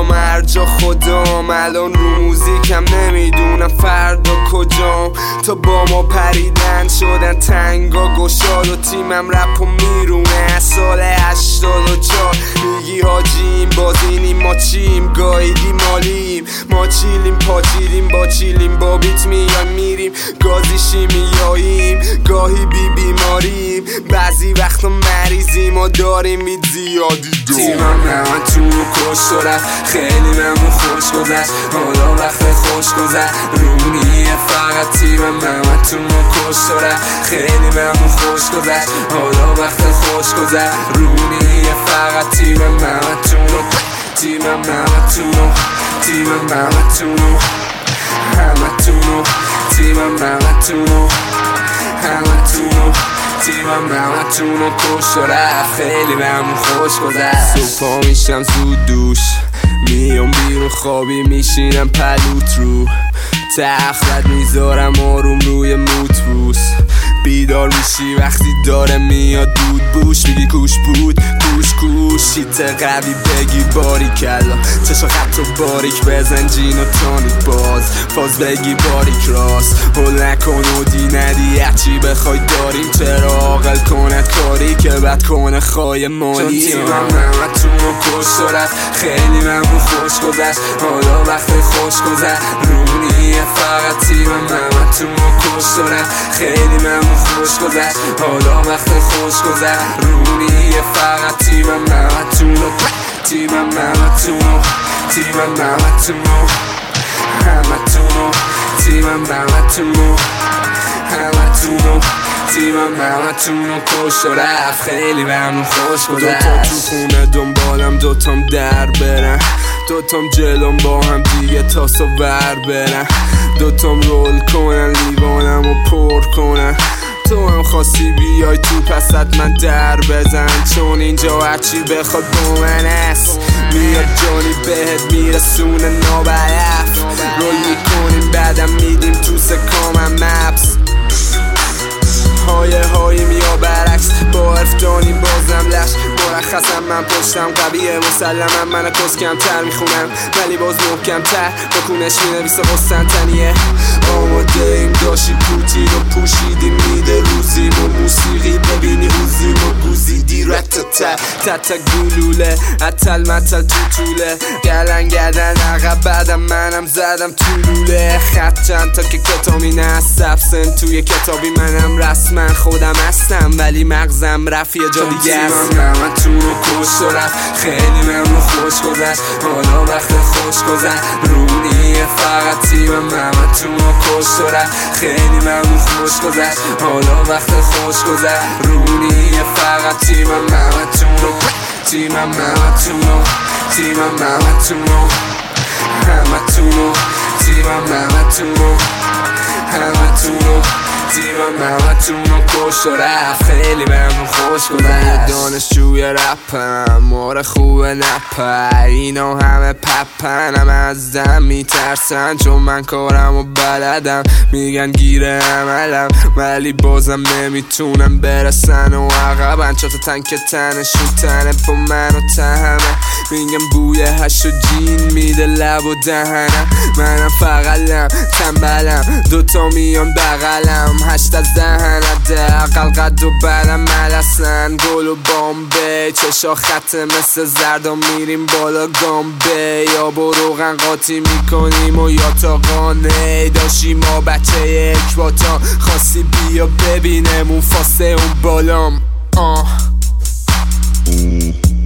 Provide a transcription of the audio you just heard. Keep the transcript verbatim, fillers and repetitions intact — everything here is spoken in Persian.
برام هر جا خدام. الان رو موزیکم نمیدونم فردا کجام. تا با ما پریدن شدن تنگا گشاد و تیمم رپ و میرونه از سال هشتاد و چهار. میگی حاجیم بازینیم ما چیم گایدی مالیم ما چیلیم پاچیلیم با چیلیم با بیت میان میریم گازی شیمیاییم گاهی بی بیماریم بعضی وقتا مریضیم و داریم وید زیادی دو. تیمم نمتون رو کش و رفت خیلی ممنون خوش گذشت حالا وقت خوش گذشت رونیه فقط تیمم نمتون رو کش و رفت خیلی ممنون خوش گذشت حالا وقت خوش گذشت رونیه فقط تیمم نمتون رو تیمم نمتون رو تیمم نمتون رو همتون رو تیمم نمتون رو همتون رو تیمم نمتون رو کش و رفت خیلی ممنون خوش گذشت. صبحا میشم زود دوش میام بیرون خوابی میشینم پلوت رو تخت میذارم آروم روی موت بوس بیدار میشی وقتی داره میاد دود بوش میگی کوش بود کوش کوش شیت قوی بگی باری کلا چشا خط و باریک بزن جین و تانیک باز فاز بگی باریک راست هل نکن و دی ندی هرچی بخوای داریم چرا عاقل کنه کاری که بد کنه خواهی مالی. چون تیمم نمتون رو کش و رفت خیلی ممنون خوش گذشت حالا وقت خوش گذشت رونیه فقط تیمم نمتون رو کش و رفت خیلی ممنون خوش گذشت حالا وقت خوش گذشت رونیه فقط تیمم نمتون رو تیمم نمتون رو تیمم نمتون رو همتون رو تیمم نمتون رو همتون رو تیمم نمتون رو کش و رفت خیلی ممنون خوش گذشت. دوتا تو خونه دنبالم دوتام در برن دوتام جلوم با هم دیگه تاسا ور برن دوتام رول کنن لیوانم و پر کنن تو هم خواستی بیای تو پس حتما در بزن چون اینجا هرچی بخواد با من است میاد جانی بهت میرسونه نابرف رول میکنیم بعدم میدیم تو سکامم مپس های هاییم یا برعکس با حرف دانیم بازم لش مرخصم من پشتم قویه مسلمم من کس کمتر میخونم ولی باز محکم تر با کونش مینویسه قسطنطنیه آماده ایم داشی پوتین و پوشیدیم میده روزیم و موسیقی ببینی روزیم و گوزیدی رتتر تتک گلوله اتل متل تو طوله گلن گردن عقب بعدم منم زدم تو لوله خط چند تا که کتابی نه سبسن توی کتابی منم رسما خودم هستم ولی مغزم رفت یه جا دیگه هستم. تیمم نمتون رو کش و رفت خیلی ممنون خوش گذشت حالا وقت خوش گذشت رونیه فقط تیمم نمتون رو کش و رفت خیلی ممنون خوش گذشت حالا وقت خوش گذشت رونیه فقط تیمم نمتون رو تیمم نمتون رو تیمم نمتون رو همتون رو تیمم نمتون رو همتون رو تیمم نمتون رو کش و رفت خیلی ممنون خوش گذشت. دانشجوی رپم ماره خوبه نپر اینا همه پپنم از دم میترسن چون من کارم و بلدم میگن گیره عملم ولی بازم نمیتونم برسن و عقبن چطور تنک تنشون تنه با من و تهمه میگم بوی هش و جین میده لب و دهنم منم فقلم تنبلم دوتا میان بغلم هشت از دهنت دقل قد و برم ملسن گل و بامبه چشا خط مثل زرد و میریم بالا گامبه یا با روغن قاطی میکنیم و یا تا قانه داشی ما بچه یک باتا خواستی بیا ببینم اون فاسه اون بالام آه